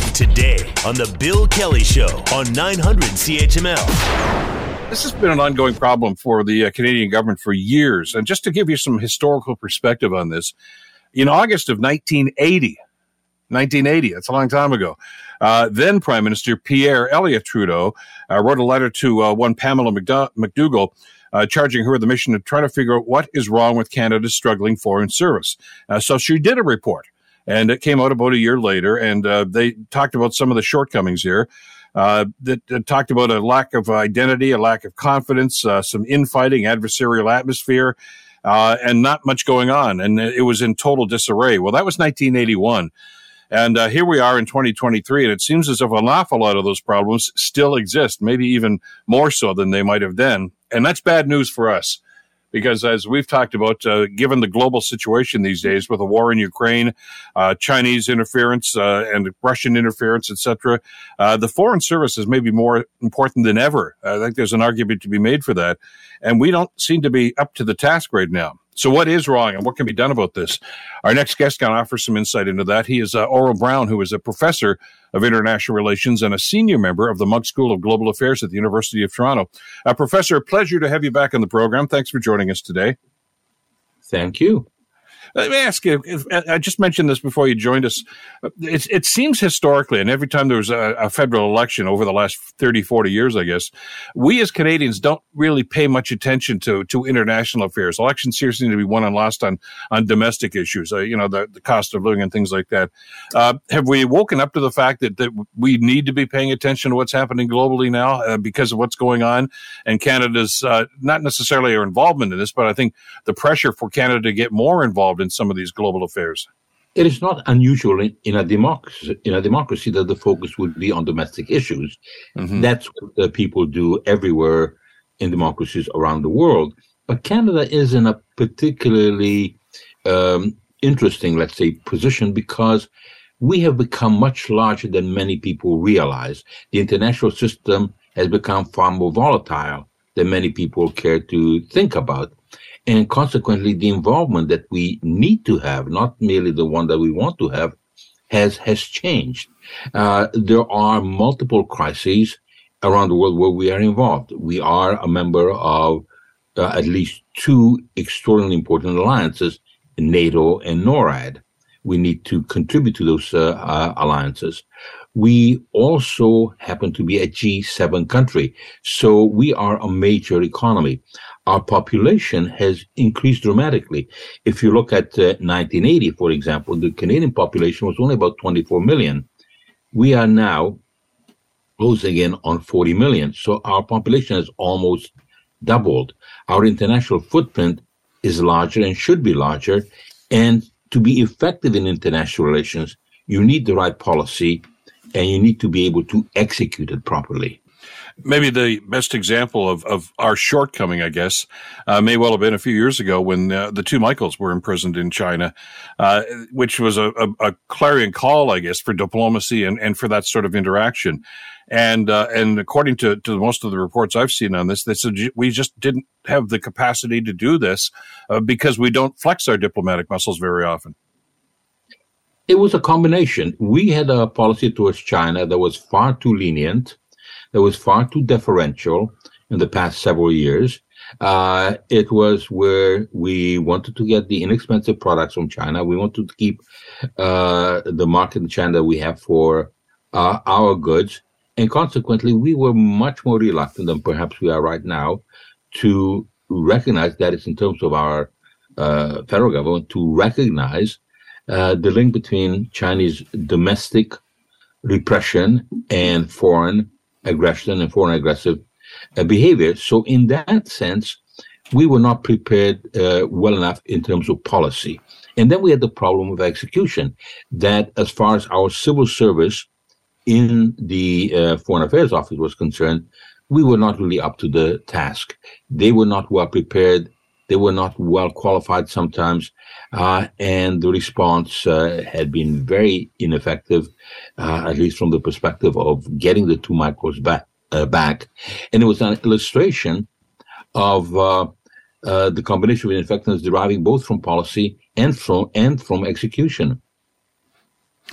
Today on The Bill Kelly Show on 900 CHML. This has been an ongoing problem for the Canadian government for years. And just to give you some historical perspective on this, in August of 1980, that's a long time ago, then Prime Minister Pierre Elliott Trudeau wrote a letter to one Pamela McDougall, charging her the mission to try to figure out what is wrong with Canada's struggling foreign service. So she did a report, and it came out about a year later, and they talked about some of the shortcomings here. That talked about a lack of identity, a lack of confidence, some infighting, adversarial atmosphere, and not much going on. And it was in total disarray. Well, that was 1981. And here we are in 2023, and it seems as if an awful lot of those problems still exist, maybe even more so than they might have then. And that's bad news for us, because as we've talked about, given the global situation these days with the war in Ukraine, Chinese interference and Russian interference, etc., the foreign service is maybe more important than ever. I think there's an argument to be made for that. And we don't seem to be up to the task right now. So what is wrong and what can be done about this? Our next guest can offer some insight into that. He is Aurel Braun, who is a professor of international relations and a senior member of the Munk School of Global Affairs at the University of Toronto. Professor, a pleasure to have you back on the program. Thanks for joining us today. Thank you. Let me ask you, I just mentioned this before you joined us. It seems historically, and every time there was a federal election over the last 30, 40 years, I guess, we as Canadians don't really pay much attention to international affairs. Elections here seem to be won and lost on domestic issues, the cost of living and things like that. Have we woken up to the fact that we need to be paying attention to what's happening globally now because of what's going on? And Canada's not necessarily our involvement in this, but I think the pressure for Canada to get more involved in some of these global affairs. It is not unusual in a democracy that the focus would be on domestic issues. Mm-hmm. That's what people do everywhere in democracies around the world. But Canada is in a particularly interesting, let's say, position because we have become much larger than many people realize. The international system has become far more volatile than many people care to think about. And consequently, the involvement that we need to have, not merely the one that we want to have, has changed. There are multiple crises around the world where we are involved. We are a member of at least two extraordinarily important alliances, NATO and NORAD. We need to contribute to those alliances. We also happen to be a G7 country, so we are a major economy. Our population has increased dramatically. If you look at 1980, for example, the Canadian population was only about 24 million. We are now closing in on 40 million. So our population has almost doubled. Our international footprint is larger and should be larger. And to be effective in international relations, you need the right policy and you need to be able to execute it properly. Maybe the best example of our shortcoming, I guess, may well have been a few years ago when the two Michaels were imprisoned in China, which was a clarion call, I guess, for diplomacy and for that sort of interaction. And according to most of the reports I've seen on this, they said we just didn't have the capacity to do this because we don't flex our diplomatic muscles very often. It was a combination. We had a policy towards China that was far too lenient, that was far too deferential in the past several years. It was where we wanted to get the inexpensive products from China. We wanted to keep the market in China that we have for our goods. And consequently, we were much more reluctant than perhaps we are right now to recognize that it's in terms of our federal government to recognize the link between Chinese domestic repression and foreign aggression and foreign aggressive behavior. So in that sense, we were not prepared well enough in terms of policy. And then we had the problem of execution, that as far as our civil service in the Foreign Affairs Office was concerned, we were not really up to the task. They were not well prepared. They were not well qualified sometimes, and the response had been very ineffective, at least from the perspective of getting the two Michaels back. And it was an illustration of the combination of ineffectiveness deriving both from policy and from execution.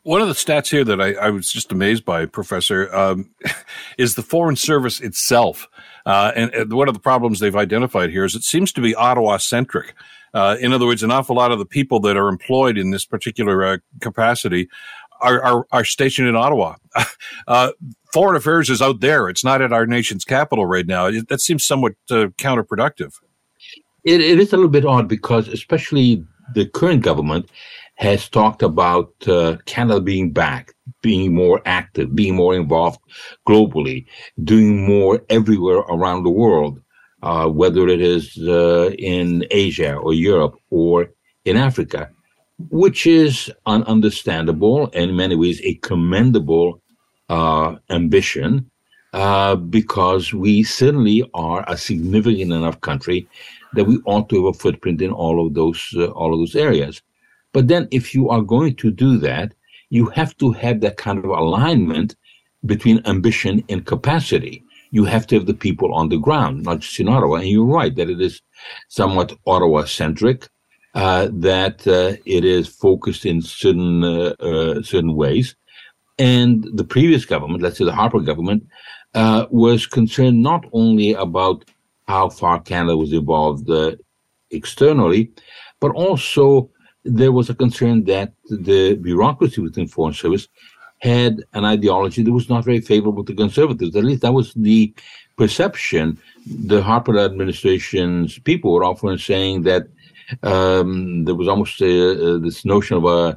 One of the stats here that I was just amazed by, Professor, is the Foreign Service itself. And one of the problems they've identified here is it seems to be Ottawa-centric. In other words, an awful lot of the people that are employed in this particular capacity are stationed in Ottawa. Foreign affairs is out there. It's not at our nation's capital right now. That seems somewhat counterproductive. It is a little bit odd because especially the current government has talked about Canada being back, being more active, being more involved globally, doing more everywhere around the world, whether it is in Asia or Europe or in Africa, which is understandable and in many ways a commendable ambition, because we certainly are a significant enough country that we ought to have a footprint in all of those areas. But then if you are going to do that, you have to have that kind of alignment between ambition and capacity. You have to have the people on the ground, not just in Ottawa. And you're right that it is somewhat Ottawa-centric, that it is focused in certain ways. And the previous government, let's say the Harper government, was concerned not only about how far Canada was involved externally, but also there was a concern that the bureaucracy within Foreign Service had an ideology that was not very favorable to conservatives. At least that was the perception. The Harper administration's people were often saying that there was almost this notion of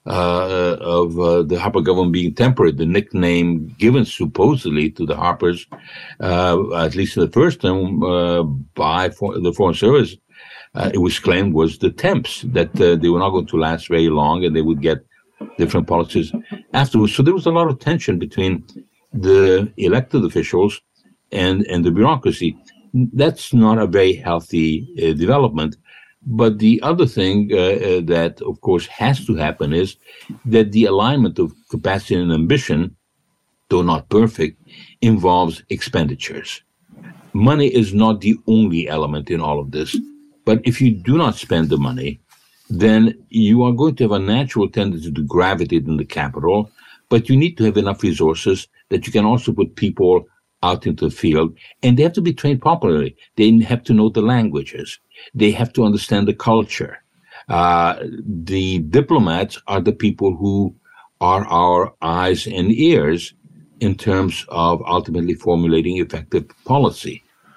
the Harper government being temporary. The nickname given supposedly to the Harpers, at least in the first term, by the Foreign Service, it was claimed was the temps, that they were not going to last very long and they would get different policies afterwards. So there was a lot of tension between the elected officials and the bureaucracy. That's not a very healthy development. But the other thing that, of course, has to happen is that the alignment of capacity and ambition, though not perfect, involves expenditures. Money is not the only element in all of this. But if you do not spend the money, then you are going to have a natural tendency to gravitate in the capital, but you need to have enough resources that you can also put people out into the field, and they have to be trained properly. They have to know the languages. They have to understand the culture. The diplomats are the people who are our eyes and ears in terms of ultimately formulating effective policy.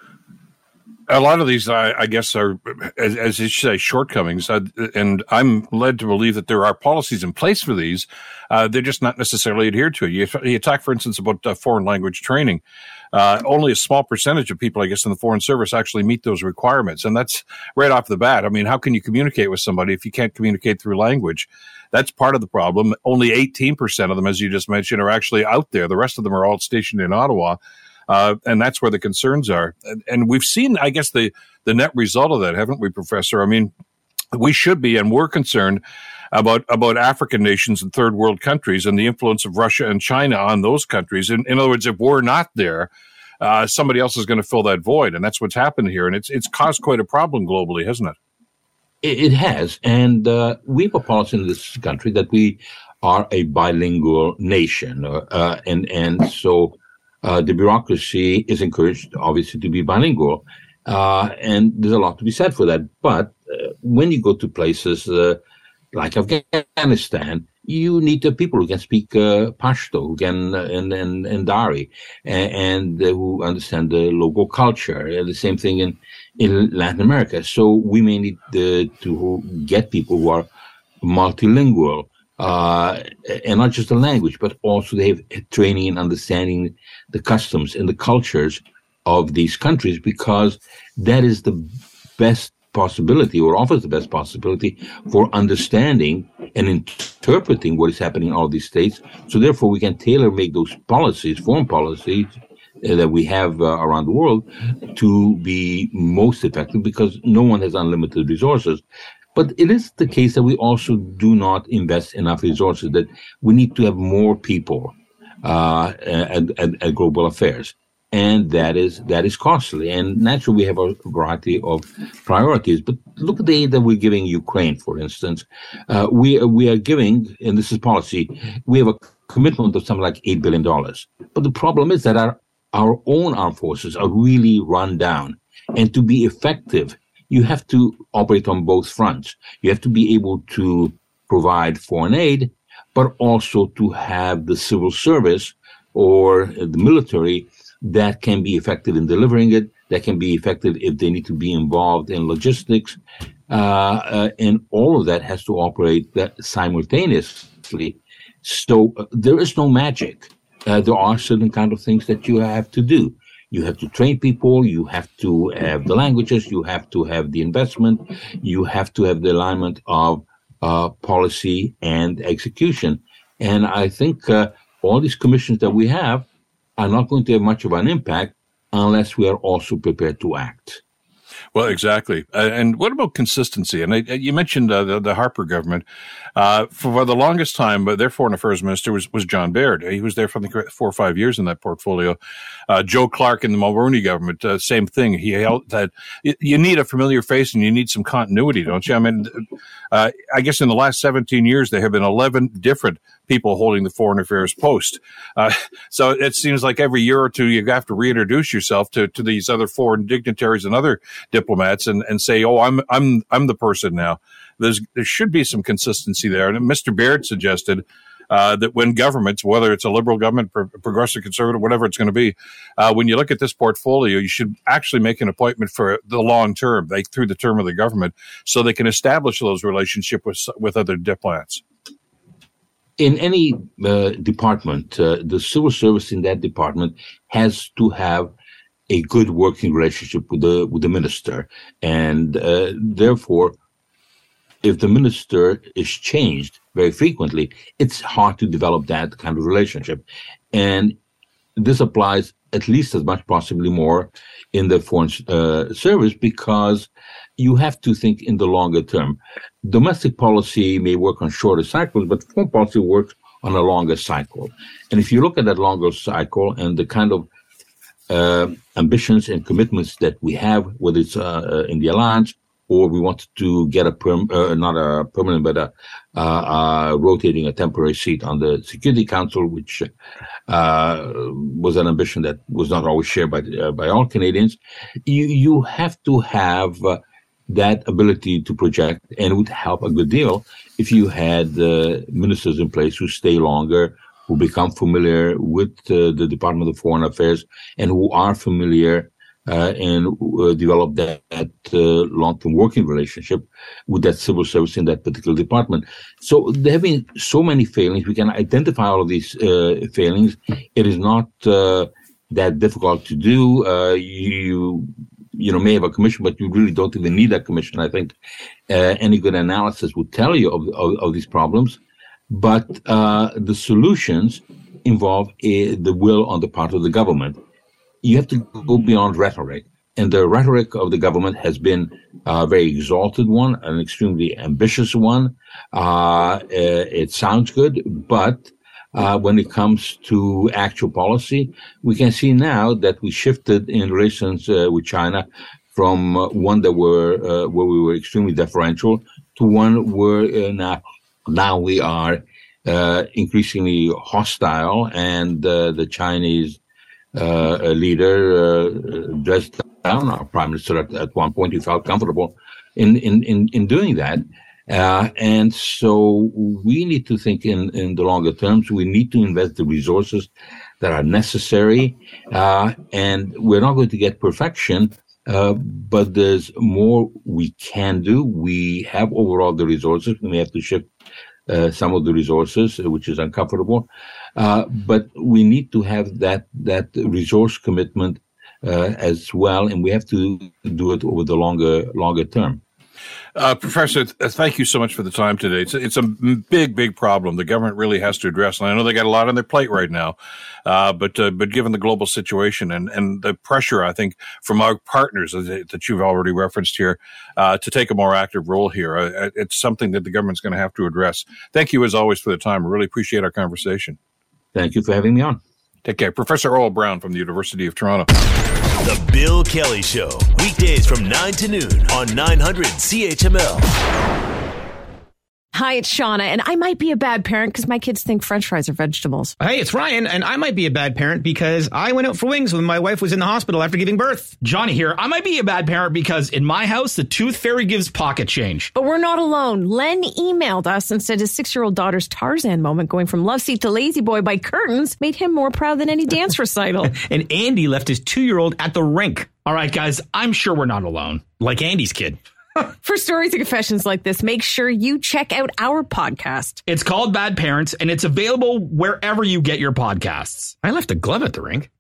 A lot of these, I guess, are, as you say, shortcomings. And I'm led to believe that there are policies in place for these. They're just not necessarily adhered to. You talk, for instance, about foreign language training. Only a small percentage of people, I guess, in the Foreign Service actually meet those requirements. And that's right off the bat. I mean, how can you communicate with somebody if you can't communicate through language? That's part of the problem. Only 18% of them, as you just mentioned, are actually out there. The rest of them are all stationed in Ottawa. And that's where the concerns are. And we've seen, I guess, the net result of that, haven't we, Professor? I mean, we should be, and we're concerned about African nations and third world countries and the influence of Russia and China on those countries. In other words, if we're not there, somebody else is going to fill that void. And that's what's happened here. And it's caused quite a problem globally, hasn't it? It has. And we have a policy in this country that we are a bilingual nation. And so the bureaucracy is encouraged, obviously, to be bilingual. And there's a lot to be said for that. But when you go to places like Afghanistan, you need people who can speak Pashto, who can and Dari, and who understand the local culture. The same thing in Latin America. So we may need to get people who are multilingual, and not just the language, but also they have training and understanding the customs and the cultures of these countries, because that is the best possibility, or offers the best possibility for understanding and interpreting what is happening in all these states. So therefore we can tailor make those policies, foreign policies that we have around the world, to be most effective, because no one has unlimited resources. But it is the case that we also do not invest enough resources, that we need to have more people at global affairs. and that is costly. And naturally, we have a variety of priorities. But look at the aid that we're giving Ukraine, for instance. We are giving, and this is policy, we have a commitment of something like $8 billion. But the problem is that our own armed forces are really run down. And to be effective, you have to operate on both fronts. You have to be able to provide foreign aid, but also to have the civil service or the military that can be effective in delivering it, that can be effective if they need to be involved in logistics. And all of that has to operate simultaneously. So there is no magic. There are certain kind of things that you have to do. You have to train people, you have to have the languages, you have to have the investment, you have to have the alignment of policy and execution. And I think all these commissions that we have are not going to have much of an impact unless we are also prepared to act. Well, exactly. And what about consistency? And you mentioned the Harper government. For the longest time, their foreign affairs minister was John Baird. He was there for 4 or 5 years in that portfolio. Joe Clark in the Mulroney government, same thing. He held that you need a familiar face and you need some continuity, don't you? I mean, I guess in the last 17 years, there have been 11 different people holding the foreign affairs post. So it seems like every year or two, you have to reintroduce yourself to these other foreign dignitaries and other diplomats and say, oh, I'm the person now. There should be some consistency there. And Mr. Baird suggested that when governments, whether it's a liberal government, progressive, conservative, whatever it's going to be, when you look at this portfolio, you should actually make an appointment for the long term, through the term of the government, so they can establish those relationships with other diplomats. In any department, the civil service in that department has to have a good working relationship with the minister, and therefore, if the minister is changed very frequently, it's hard to develop that kind of relationship. And this applies at least as much, possibly more, in the foreign service, because you have to think in the longer term. Domestic policy may work on shorter cycles, but foreign policy works on a longer cycle. And if you look at that longer cycle and the kind of ambitions and commitments that we have, whether it's in the alliance, or we want to get not a permanent, but rotating a temporary seat on the Security Council, which was an ambition that was not always shared by all Canadians. You have to have that ability to project, and it would help a good deal if you had ministers in place who stay longer, who become familiar with the Department of Foreign Affairs, and who are familiar and develop that long-term working relationship with that civil service in that particular department. So there have been so many failings. We can identify all of these failings. It is not that difficult to do. You may have a commission, but you really don't even need that commission. I think any good analysis would tell you of these problems. But the solutions involve the will on the part of the government. You have to go beyond rhetoric. And the rhetoric of the government has been a very exalted one, an extremely ambitious one. It sounds good, but when it comes to actual policy, we can see now that we shifted in relations with China from one that where we were extremely deferential to one where now we are increasingly hostile, and the Chinese leader dressed down our prime minister at one point. He felt comfortable in doing that. And so we need to think in the longer terms. We need to invest the resources that are necessary. And we're not going to get perfection, but there's more we can do. We have overall the resources. We may have to shift some of the resources, which is uncomfortable. But we need to have that resource commitment as well, and we have to do it over the longer term. Professor, thank you so much for the time today. It's a big problem the government really has to address, and I know they got a lot on their plate right now. But given the global situation and the pressure, I think, from our partners that you've already referenced here, to take a more active role here, it's something that the government's going to have to address. Thank you, as always, for the time. I really appreciate our conversation. Thank you for having me on. Take care. Professor Earl Brown from the University of Toronto. The Bill Kelly Show, weekdays from 9 to noon on 900 CHML. Hi, it's Shauna, and I might be a bad parent because my kids think French fries are vegetables. Hey, it's Ryan, and I might be a bad parent because I went out for wings when my wife was in the hospital after giving birth. Johnny here. I might be a bad parent because in my house, the tooth fairy gives pocket change. But we're not alone. Len emailed us and said his 6-year-old daughter's Tarzan moment going from love seat to lazy boy by curtains made him more proud than any dance recital. And Andy left his 2-year-old at the rink. All right, guys, I'm sure we're not alone. Like Andy's kid. For stories and confessions like this, make sure you check out our podcast. It's called Bad Parents, and it's available wherever you get your podcasts. I left a glove at the rink.